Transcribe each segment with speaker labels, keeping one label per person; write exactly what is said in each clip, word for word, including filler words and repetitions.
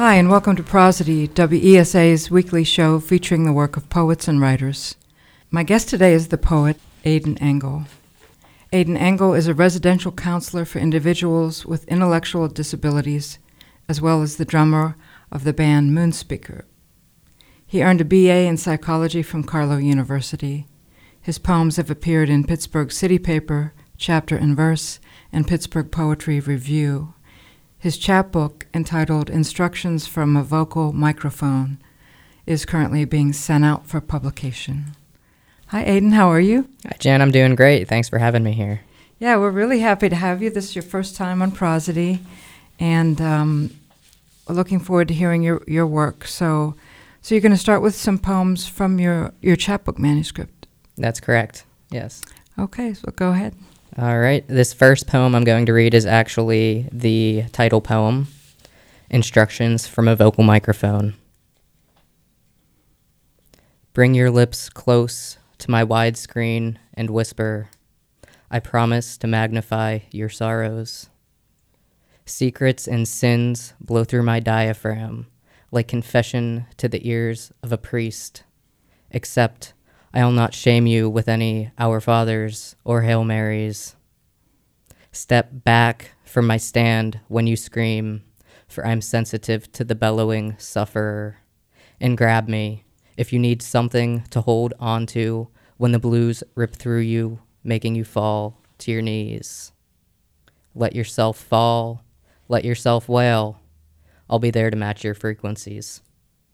Speaker 1: Hi, and welcome to Prosody, W E S A's weekly show featuring the work of poets and writers. My guest today is the poet Aidan Engel. Aidan Engel is a residential counselor for individuals with intellectual disabilities, as well as the drummer of the band Moonspeaker. He earned a B A in psychology from Carlow University. His poems have appeared in Pittsburgh City Paper, Chapter and Verse, and Pittsburgh Poetry Review. His chapbook, entitled Instructions from a Vocal Microphone, is currently being sent out for publication. Hi, Aidan. How are you?
Speaker 2: Hi, Jen. I'm doing great. Thanks for having me here.
Speaker 1: Yeah, we're really happy to have you. This is your first time on Prosody, and um, we're looking forward to hearing your, your work. So, so you're going to start with some poems from your, your chapbook manuscript.
Speaker 2: That's correct. Yes.
Speaker 1: Okay, so go ahead.
Speaker 2: All right. This first poem I'm going to read is actually the title poem, Instructions from a Vocal Microphone. Bring your lips close to my widescreen and whisper, I promise to magnify your sorrows. Secrets and sins blow through my diaphragm like confession to the ears of a priest, except I'll not shame you with any Our Fathers or Hail Marys. Step back from my stand when you scream, for I'm sensitive to the bellowing sufferer. And grab me if you need something to hold on to when the blues rip through you, making you fall to your knees. Let yourself fall, let yourself wail. I'll be there to match your frequencies.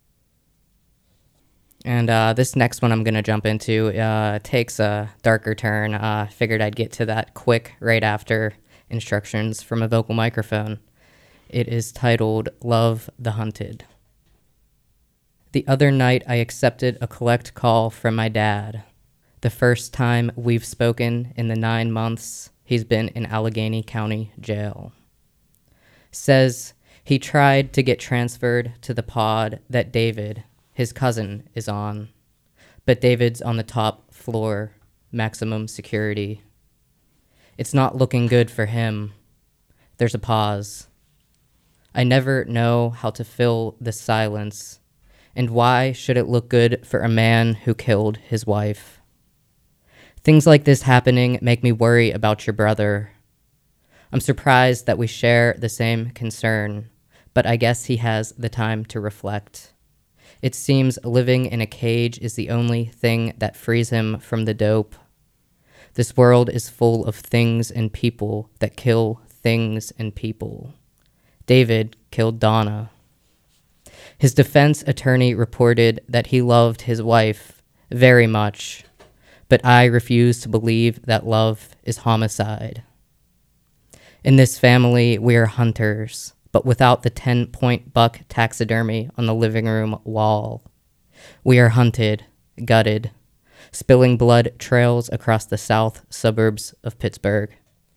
Speaker 2: And uh, this next one I'm going to jump into uh, takes a darker turn. I uh, figured I'd get to that quick right after Instructions from a Vocal Microphone. It is titled Love the Hunted. The other night I accepted a collect call from my dad. The first time we've spoken in the nine months he's been in Allegheny County Jail. Says he tried to get transferred to the pod that David, his cousin, is on, but David's on the top floor, maximum security. It's not looking good for him. There's a pause. I never know how to fill the silence, and why should it look good for a man who killed his wife? Things like this happening make me worry about your brother. I'm surprised that we share the same concern, but I guess he has the time to reflect. It seems living in a cage is the only thing that frees him from the dope. This world is full of things and people that kill things and people. David killed Donna. His defense attorney reported that he loved his wife very much, but I refuse to believe that love is homicide. In this family, we are hunters, but without the ten-point buck taxidermy on the living room wall. We are hunted, gutted, spilling blood trails across the south suburbs of Pittsburgh.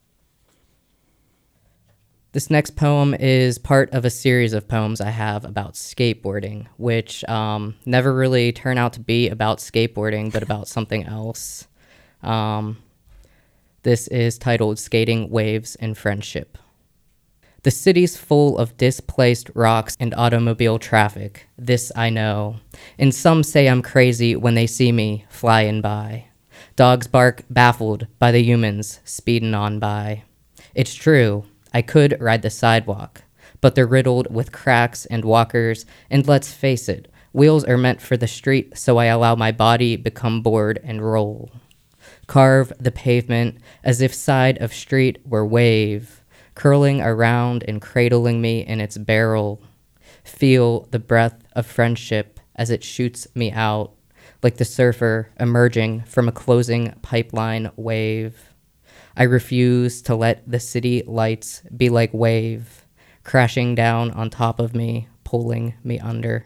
Speaker 2: This next poem is part of a series of poems I have about skateboarding, which um, never really turn out to be about skateboarding, but about something else. Um, this is titled Skating, Waves, and Friendship. The city's full of displaced rocks and automobile traffic, this I know. And some say I'm crazy when they see me flying by. Dogs bark baffled by the humans speeding on by. It's true, I could ride the sidewalk, but they're riddled with cracks and walkers, and let's face it, wheels are meant for the street, so I allow my body become bored and roll. Carve the pavement as if side of street were wave, curling around and cradling me in its barrel. Feel the breath of friendship as it shoots me out, like the surfer emerging from a closing pipeline wave. I refuse to let the city lights be like wave, crashing down on top of me, pulling me under.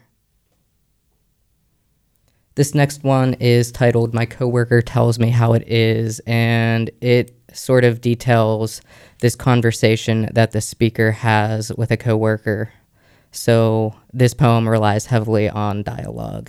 Speaker 2: This next one is titled My Coworker Tells Me How It Is, and it sort of details this conversation that the speaker has with a coworker. So this poem relies heavily on dialogue.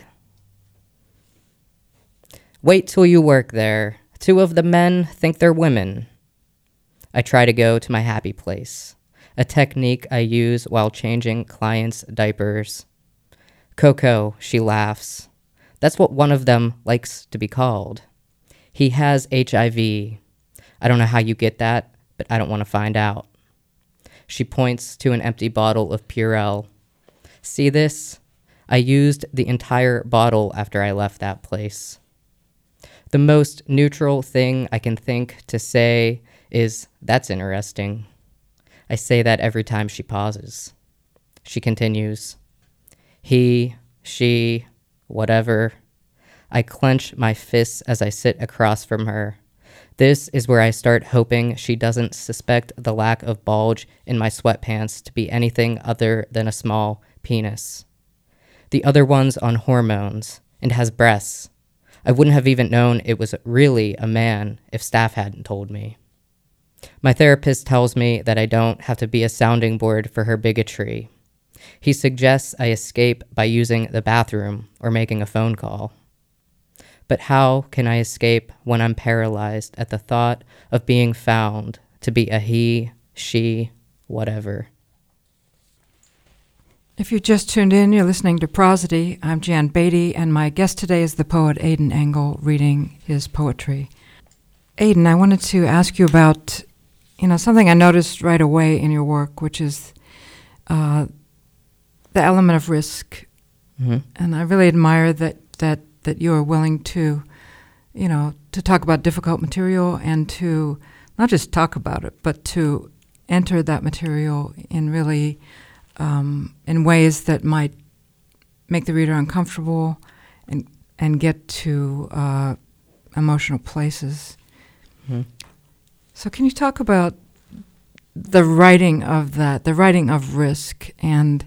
Speaker 2: Wait till you work there. Two of the men think they're women. I try to go to my happy place. a technique I use while changing clients' diapers. Coco, she laughs. That's what one of them likes to be called. He has H I V. I don't know how you get that, but I don't want to find out. She points to an empty bottle of Purell. See this? I used the entire bottle after I left that place. The most neutral thing I can think to say is, that's interesting. I say that every time she pauses. She continues, he, she, whatever. I clench my fists as I sit across from her. This is where I start hoping she doesn't suspect the lack of bulge in my sweatpants to be anything other than a small penis. The other one's on hormones and has breasts. I wouldn't have even known it was really a man if staff hadn't told me. My therapist tells me that I don't have to be a sounding board for her bigotry. He suggests I escape by using the bathroom or making a phone call. But how can I escape when I'm paralyzed at the thought of being found to be a he, she, whatever?
Speaker 1: If you just tuned in, you're listening to Prosody. I'm Jan Beatty, and my guest today is the poet Aidan Engel reading his poetry. Aidan, I wanted to ask you about, you know, something I noticed right away in your work, which is uh, the element of risk.
Speaker 2: Mm-hmm.
Speaker 1: And I really admire that, that, that you are willing to, you know, to talk about difficult material and to not just talk about it, but to enter that material in really Um, in ways that might make the reader uncomfortable and and get to uh, emotional places.
Speaker 2: Mm-hmm.
Speaker 1: So can you talk about the writing of that, the writing of risk, and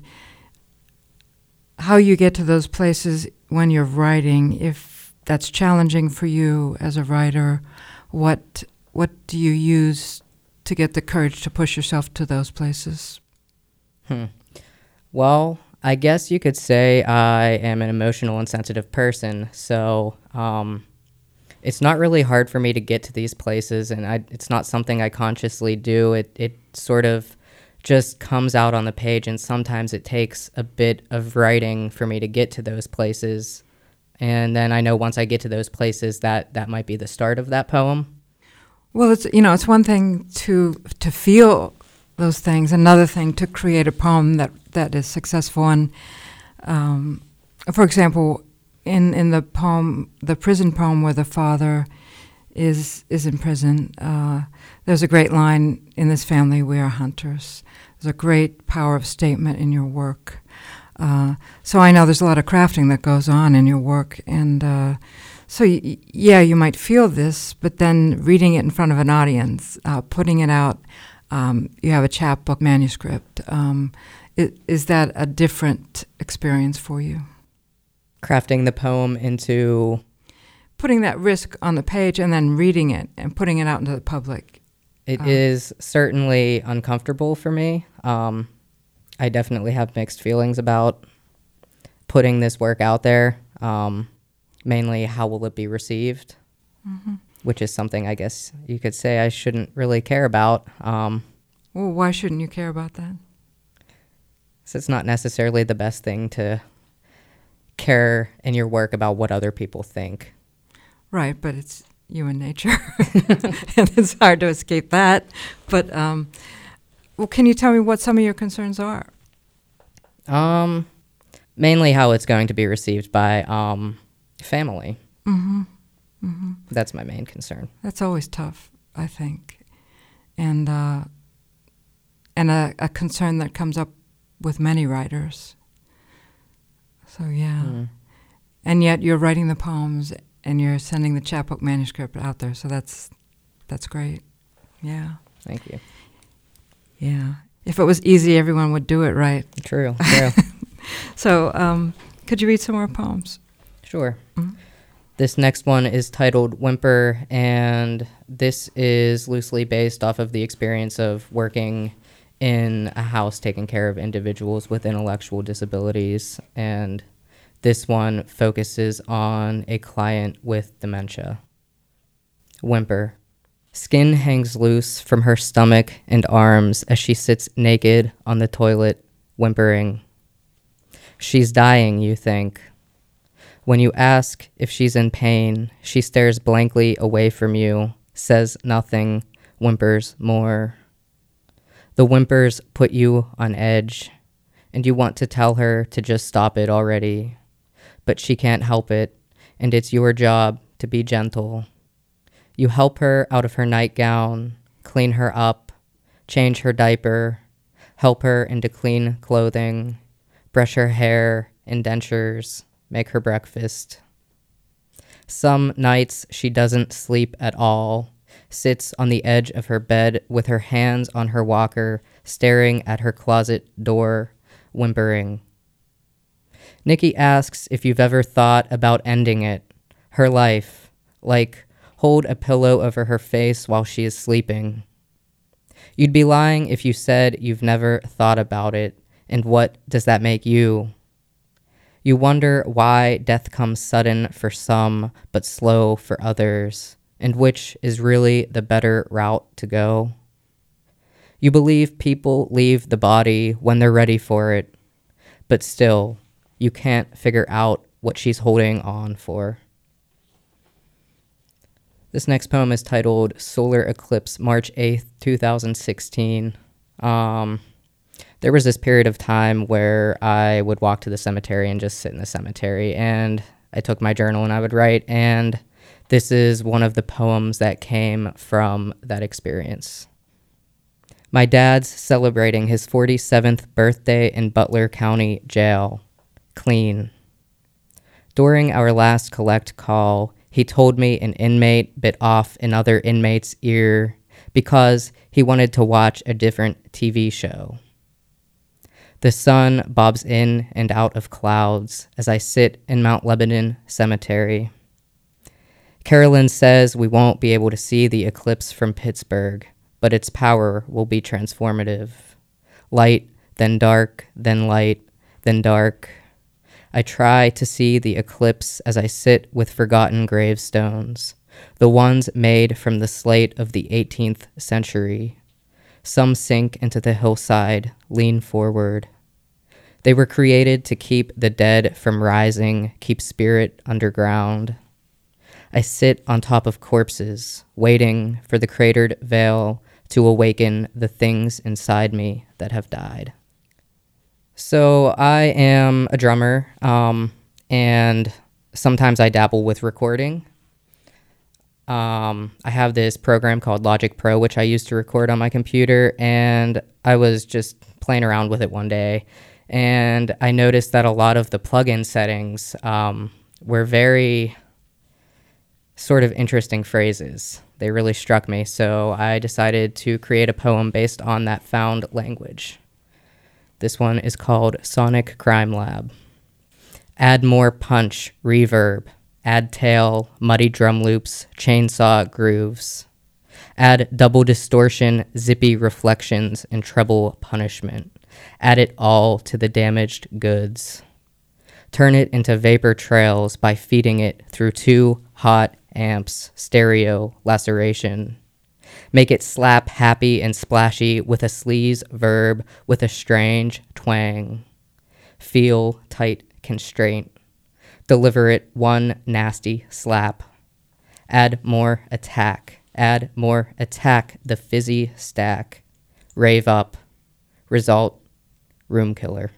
Speaker 1: how you get to those places when you're writing, if that's challenging for you as a writer? What what do you use to get the courage to push yourself to those places?
Speaker 2: Hmm. Well, I guess you could say I am an emotional and sensitive person, so um, it's not really hard for me to get to these places, and I, it's not something I consciously do. It it sort of just comes out on the page, and sometimes it takes a bit of writing for me to get to those places, and then I know once I get to those places that that might be the start of that poem.
Speaker 1: Well, it's you know it's one thing to to feel those things, another thing to create a poem that, that is successful. And um, for example, in, in the poem, the prison poem where the father is is in prison, uh, there's a great line, in this family we are hunters. There's a great power of statement in your work. Uh, so I know there's a lot of crafting that goes on in your work. And uh, so, y- yeah, you might feel this, but then reading it in front of an audience, uh, putting it out, Um, you have a chapbook manuscript. Um, is, is that a different experience for you?
Speaker 2: Crafting the poem into...
Speaker 1: Putting that risk on the page and then reading it and putting it out into the public.
Speaker 2: It
Speaker 1: um,
Speaker 2: is certainly uncomfortable for me. Um, I definitely have mixed feelings about putting this work out there. Um, mainly, how will it be received? Mm-hmm. Which is something I guess you could say I shouldn't really care about. Um,
Speaker 1: well, why shouldn't you care about that?
Speaker 2: So it's not necessarily the best thing to care in your work about what other people think.
Speaker 1: Right, but it's human nature, and it's hard to escape that. But um, well, can you tell me what some of your concerns are?
Speaker 2: Um, mainly how it's going to be received by um, family.
Speaker 1: Mm-hmm. Mm-hmm.
Speaker 2: That's my main concern.
Speaker 1: That's always tough, I think, and uh, and a, a concern that comes up with many writers. So yeah, mm. And yet you're writing the poems and you're sending the chapbook manuscript out there. So that's that's great. Yeah.
Speaker 2: Thank you.
Speaker 1: Yeah. If it was easy, everyone would do it right.
Speaker 2: True. True.
Speaker 1: So, um, could you read some more poems?
Speaker 2: Sure.
Speaker 1: Mm-hmm.
Speaker 2: This next one is titled Whimper, and this is loosely based off of the experience of working in a house taking care of individuals with intellectual disabilities, and this one focuses on a client with dementia. Whimper. Skin hangs loose from her stomach and arms as she sits naked on the toilet, whimpering. She's dying, you think. When you ask if she's in pain, she stares blankly away from you, says nothing, whimpers more. The whimpers put you on edge, and you want to tell her to just stop it already. But she can't help it, and it's your job to be gentle. You help her out of her nightgown, clean her up, change her diaper, help her into clean clothing, brush her hair, indentures, make her breakfast. Some nights she doesn't sleep at all, sits on the edge of her bed with her hands on her walker, staring at her closet door, whimpering. Nikki asks if you've ever thought about ending it, her life, like hold a pillow over her face while she is sleeping. You'd be lying if you said you've never thought about it, and what does that make you? You wonder why death comes sudden for some, but slow for others, and which is really the better route to go. You believe people leave the body when they're ready for it, but still, you can't figure out what she's holding on for. This next poem is titled Solar Eclipse, March eighth, twenty sixteen. Um... There was this period of time where I would walk to the cemetery and just sit in the cemetery, and I took my journal and I would write, and this is one of the poems that came from that experience. My dad's celebrating his forty-seventh birthday in Butler County Jail. Clean. During our last collect call, he told me an inmate bit off another inmate's ear because he wanted to watch a different T V show. The sun bobs in and out of clouds as I sit in Mount Lebanon Cemetery. Carolyn says we won't be able to see the eclipse from Pittsburgh, but its power will be transformative. Light, then dark, then light, then dark. I try to see the eclipse as I sit with forgotten gravestones, the ones made from the slate of the eighteenth century. Some sink into the hillside, lean forward. They were created to keep the dead from rising, keep spirit underground. I sit on top of corpses, waiting for the cratered veil to awaken the things inside me that have died. So I am a drummer, um, and sometimes I dabble with recording. Um, I have this program called Logic Pro, which I use to record on my computer, and I was just playing around with it one day, and I noticed that a lot of the plugin settings um, were very sort of interesting phrases. They really struck me, so I decided to create a poem based on that found language. This one is called Sonic Crime Lab. Add more punch, reverb. Add tail, muddy drum loops, chainsaw grooves. Add double distortion, zippy reflections, and treble punishment. Add it all to the damaged goods. Turn it into vapor trails by feeding it through two hot amps, stereo laceration. Make it slap happy and splashy with a sleaze verb with a strange twang. Feel tight constraint. Deliver it one nasty slap. Add more attack. Add more attack, the fizzy stack. Rave up. Result, room killer.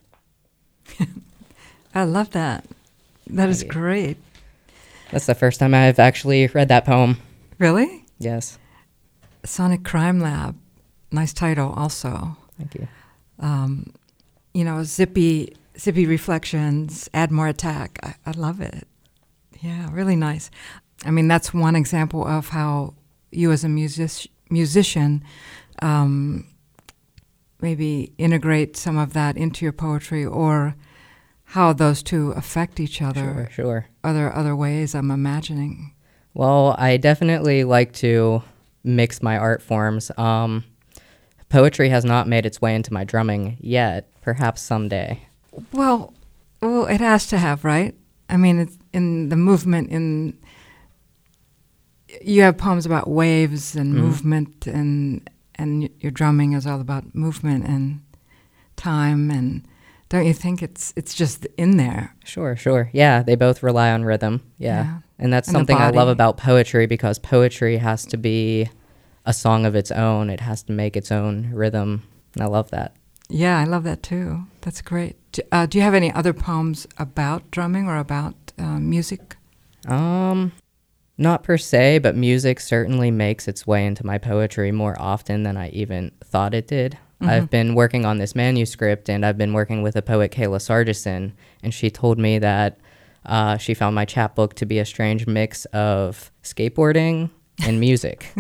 Speaker 1: I love that. That is great.
Speaker 2: That's the first time I've actually read that poem.
Speaker 1: Really?
Speaker 2: Yes.
Speaker 1: Sonic Crime Lab. Nice title also.
Speaker 2: Thank you.
Speaker 1: Um, you know, zippy... Zippy reflections, add more attack. I, I love it. Yeah, really nice. I mean, that's one example of how you as a music, musician um, maybe integrate some of that into your poetry, or how those two affect each other.
Speaker 2: Sure, sure.
Speaker 1: Other, other ways, I'm imagining.
Speaker 2: Well, I definitely like to mix my art forms. Um, poetry has not made its way into my drumming yet, perhaps someday.
Speaker 1: Well, well, it has to have, right? I mean, it's in the movement, in you have poems about waves and
Speaker 2: Mhm.
Speaker 1: movement, and and y- your drumming is all about movement and time, and don't you think it's it's just in there?
Speaker 2: Sure, sure. Yeah, they both rely on rhythm. Yeah.
Speaker 1: Yeah.
Speaker 2: And that's
Speaker 1: And the
Speaker 2: something I love
Speaker 1: body.
Speaker 2: about poetry, because poetry has to be a song of its own. It has to make its own rhythm. And I love that.
Speaker 1: Yeah, I love that too. That's great. Do, uh, do you have any other poems about drumming or about uh, music?
Speaker 2: Um, not per se, but music certainly makes its way into my poetry more often than I even thought it did.
Speaker 1: Mhm.
Speaker 2: I've been working on this manuscript, and I've been working with a poet, Kayla Sargison, and she told me that uh, she found my chapbook to be a strange mix of skateboarding and music.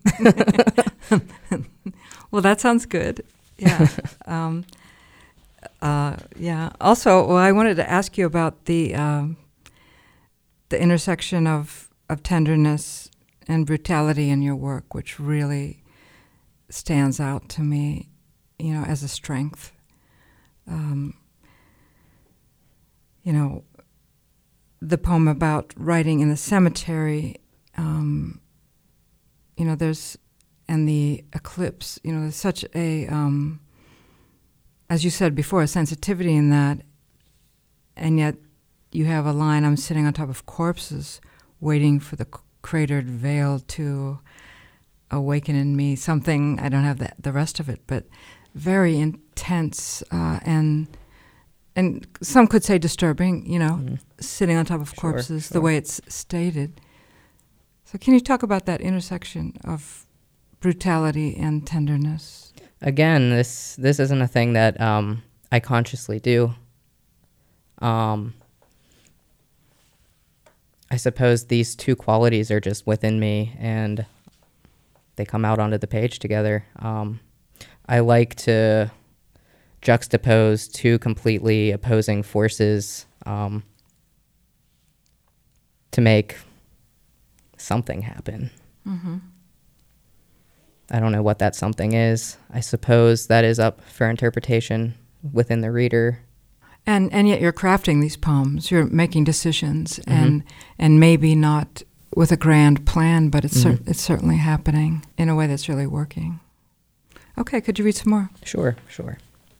Speaker 1: Well, that sounds good. Yeah. um, uh, yeah. Also, well, I wanted to ask you about the um, the intersection of of tenderness and brutality in your work, which really stands out to me, you know, as a strength. Um, you know, the poem about writing in the cemetery, um, you know, there's, and the eclipse, you know, there's such a, um, as you said before, a sensitivity in that, and yet you have a line, I'm sitting on top of corpses, waiting for the c- cratered veil to awaken in me something, I don't have the, the rest of it, but very intense, uh, and and some could say disturbing, you know,
Speaker 2: Mhm.
Speaker 1: sitting on top of
Speaker 2: Sure,
Speaker 1: corpses, the
Speaker 2: sure.
Speaker 1: way it's stated. So can you talk about that intersection of brutality and tenderness?
Speaker 2: Again, this this isn't a thing that um, I consciously do. Um, I suppose these two qualities are just within me, and they come out onto the page together. Um, I like to juxtapose two completely opposing forces um, to make something happen.
Speaker 1: Mm-hmm.
Speaker 2: I don't know what that something is. I suppose that is up for interpretation within the reader.
Speaker 1: And and yet you're crafting these poems. You're making decisions,
Speaker 2: Mhm.
Speaker 1: and and maybe not with a grand plan, but it's cer-
Speaker 2: Mhm.
Speaker 1: it's certainly happening in a way that's really working. Okay, could you read some more?
Speaker 2: Sure, sure.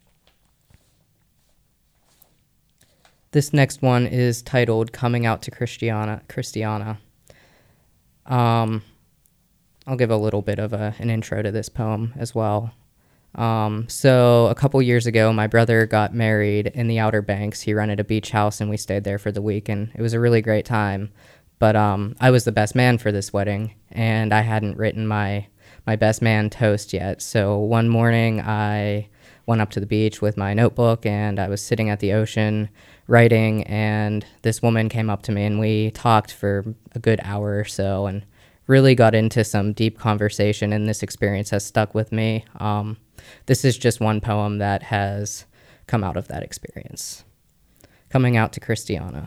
Speaker 2: This next one is titled Coming Out to Christiana. Christiana. Um, I'll give a little bit of a, an intro to this poem as well. Um, so a couple years ago, my brother got married in the Outer Banks. He rented a beach house, and we stayed there for the week, and it was a really great time. But um, I was the best man for this wedding, and I hadn't written my my best man toast yet. So one morning, I went up to the beach with my notebook, and I was sitting at the ocean writing, and this woman came up to me, and we talked for a good hour or so, and really got into some deep conversation, and this experience has stuck with me. Um, this is just one poem that has come out of that experience. Coming Out to Christiana.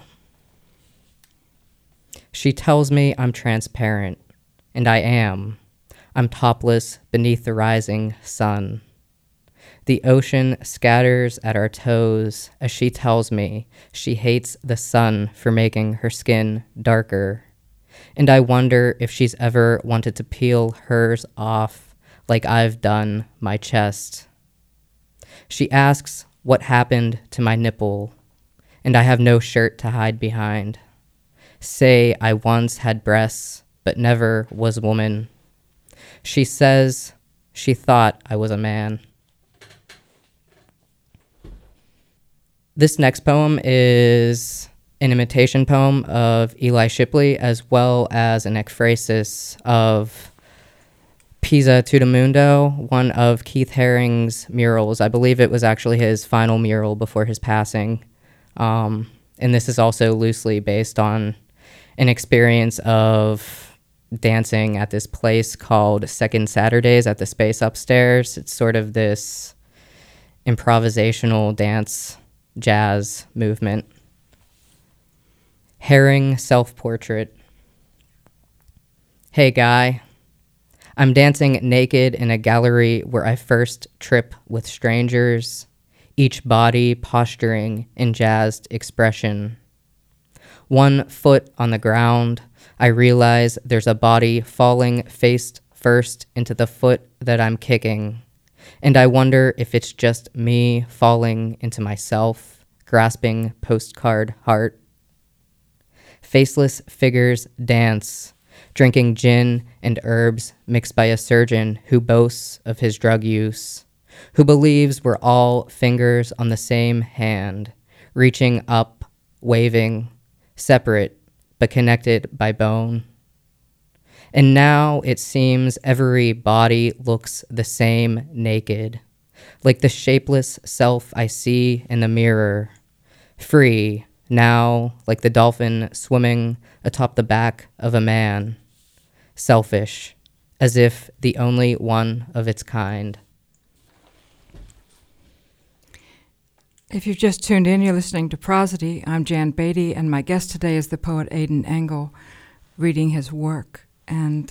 Speaker 2: She tells me I'm transparent, and I am. I'm topless beneath the rising sun. The ocean scatters at our toes as she tells me she hates the sun for making her skin darker. And I wonder if she's ever wanted to peel hers off like I've done my chest. She asks what happened to my nipple, and I have no shirt to hide behind. Say I once had breasts, but never was woman. She says she thought I was a man. This next poem is an imitation poem of Eli Shipley, as well as an ekphrasis of Pisa Tutumundo, one of Keith Haring's murals. I believe it was actually his final mural before his passing. Um, and this is also loosely based on an experience of dancing at this place called Second Saturdays at the Space Upstairs. It's sort of this improvisational dance jazz movement. Haring self-portrait. Hey guy, I'm dancing naked in a gallery where I first trip with strangers, each body posturing in jazzed expression. One foot on the ground, I realize there's a body falling face first into the foot that I'm kicking, and I wonder if it's just me falling into myself, grasping postcard heart. Faceless figures dance, drinking gin and herbs mixed by a surgeon who boasts of his drug use, who believes we're all fingers on the same hand, reaching up, waving, separate but connected by bone. And now it seems every body looks the same naked, like the shapeless self I see in the mirror, free, now like the dolphin swimming atop the back of a man, selfish, as if the only one of its kind.
Speaker 1: If you've just tuned in, you're listening to Prosody. I'm Jan Beatty, and my guest today is the poet Aidan Engel, reading his work. And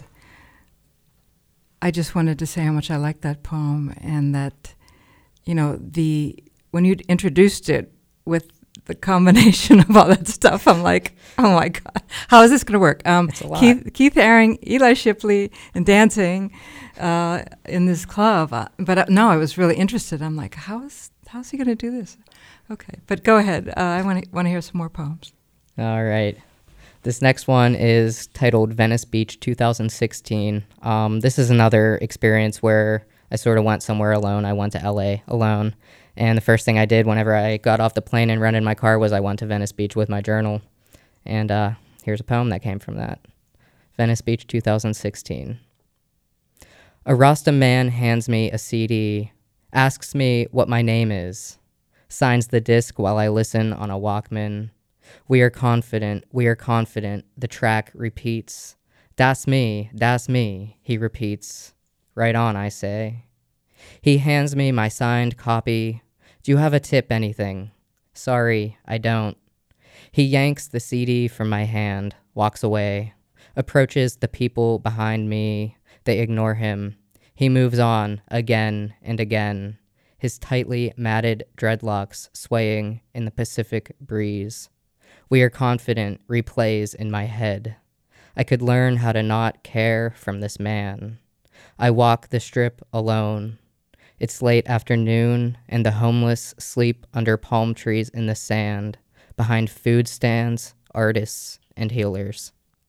Speaker 1: I just wanted to say how much I like that poem, and that, you know, the when you introduced it with the combination of all that stuff, I'm like, oh my God, how is this going to work? Um,
Speaker 2: it's a lot.
Speaker 1: Keith, Keith Haring, Eli Shipley, and dancing uh, in this club. Uh, but uh, no, I was really interested. I'm like, how is how's he going to do this? Okay, but go ahead. Uh, I want to want to hear some more poems.
Speaker 2: All right. This next one is titled Venice Beach two thousand sixteen. Um, this is another experience where I sort of went somewhere alone. I went to L A alone. And the first thing I did whenever I got off the plane and rented my car was I went to Venice Beach with my journal. And uh, here's a poem that came from that. Venice Beach two thousand sixteen. A Rasta man hands me a C D, asks me what my name is, signs the disc while I listen on a Walkman. We are confident, we are confident, the track repeats. Das me, das me, he repeats. Right on, I say. He hands me my signed copy. Do you have a tip, anything? Sorry, I don't. He yanks the C D from my hand, walks away, approaches the people behind me. They ignore him. He moves on again and again, his tightly matted dreadlocks swaying in the Pacific breeze. We are confident replays in my head. I could learn how to not care from this man. I walk the strip alone. It's late afternoon, and the homeless sleep under palm trees in the sand, behind food stands, artists, and healers.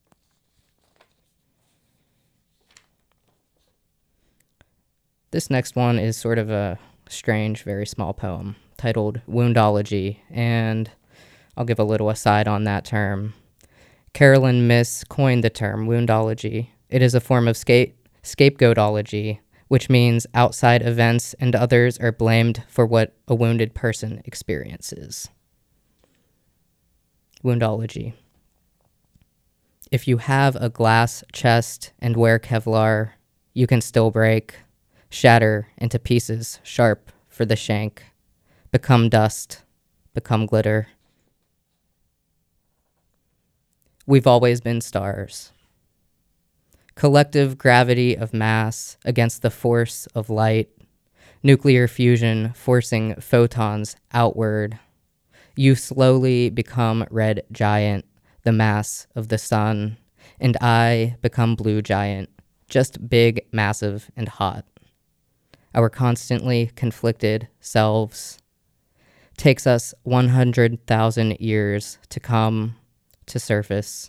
Speaker 2: This next one is sort of a strange, very small poem titled Woundology, and I'll give a little aside on that term. Carolyn Myss coined the term woundology. It is a form of scape- scapegoatology, which means outside events and others are blamed for what a wounded person experiences. Woundology. If you have a glass chest and wear Kevlar, you can still break, shatter into pieces sharp for the shank, become dust, become glitter. We've always been stars. Collective gravity of mass against the force of light, nuclear fusion forcing photons outward. You slowly become red giant, the mass of the sun, and I become blue giant, just big, massive, and hot. Our constantly conflicted selves takes us one hundred thousand years to come to surface.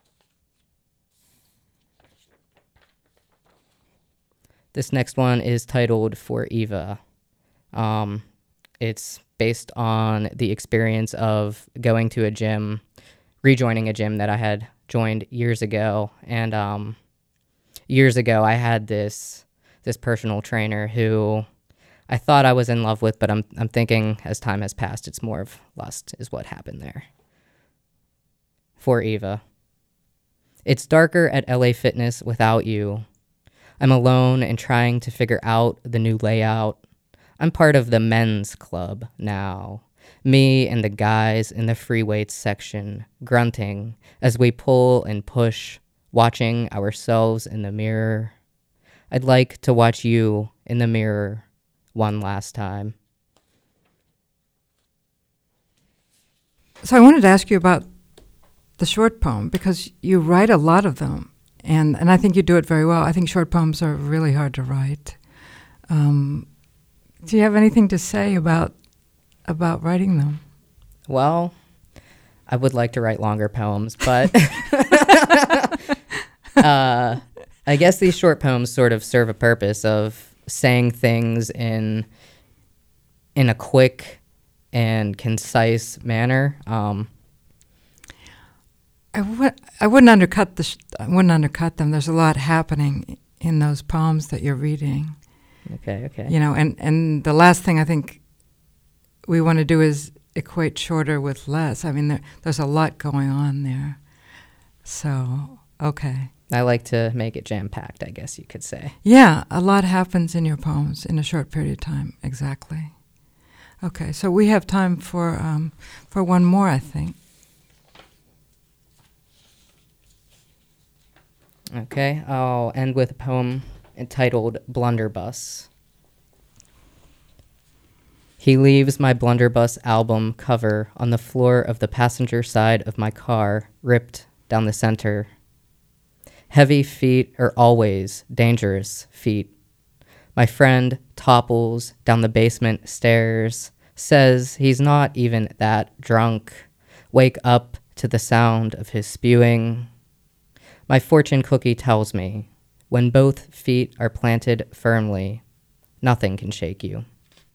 Speaker 2: This next one is titled For Eva. Um, it's based on the experience of going to a gym, rejoining a gym that I had joined years ago. And um, years ago, I had this this personal trainer who I thought I was in love with, but I'm I'm thinking as time has passed, it's more of lust is what happened there. For Eva. It's darker at L A Fitness without you. I'm alone and trying to figure out the new layout. I'm part of the men's club now. Me and the guys in the free weights section, grunting as we pull and push, watching ourselves in the mirror. I'd like to watch you in the mirror one last time.
Speaker 1: So I wanted to ask you about the short poem, because you write a lot of them, and, and I think you do it very well. I think short poems are really hard to write. Um, do you have anything to say about about writing them?
Speaker 2: Well, I would like to write longer poems, but uh, I guess these short poems sort of serve a purpose of saying things in in a quick and concise manner. Um,
Speaker 1: I would I wouldn't undercut the sh- I wouldn't undercut them. There's a lot happening in those poems that you're reading.
Speaker 2: okay, okay.
Speaker 1: You know, and, and the last thing I think we want to do is equate shorter with less. I mean, there, there's a lot going on there. So, okay.
Speaker 2: I like to make it jam-packed, I guess you could say.
Speaker 1: Yeah, a lot happens in your poems in a short period of time. Exactly. Okay, so we have time for um, for one more, I think.
Speaker 2: Okay, I'll end with a poem entitled Blunderbuss. He leaves my Blunderbuss album cover on the floor of the passenger side of my car, ripped down the center. Heavy feet are always dangerous feet. My friend topples down the basement stairs, says he's not even that drunk. Wake up to the sound of his spewing. My fortune cookie tells me, when both feet are planted firmly, nothing can shake you.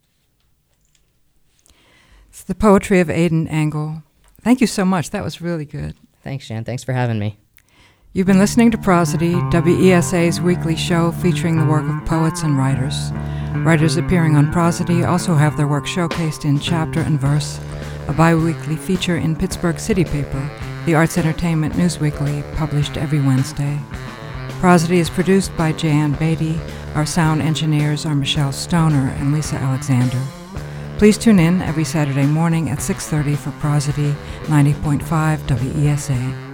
Speaker 1: It's the poetry of Aidan Engel. Thank you so much. That was really good.
Speaker 2: Thanks, Jan. Thanks for having me.
Speaker 1: You've been listening to Prosody, W E S A's weekly show featuring the work of poets and writers. Writers appearing on Prosody also have their work showcased in Chapter and Verse, a bi-weekly feature in Pittsburgh City Paper, the arts entertainment news weekly published every Wednesday. Prosody is produced by Jan Beatty. Our sound engineers are Michelle Stoner and Lisa Alexander. Please tune in every Saturday morning at six thirty for Prosody ninety point five W E S A.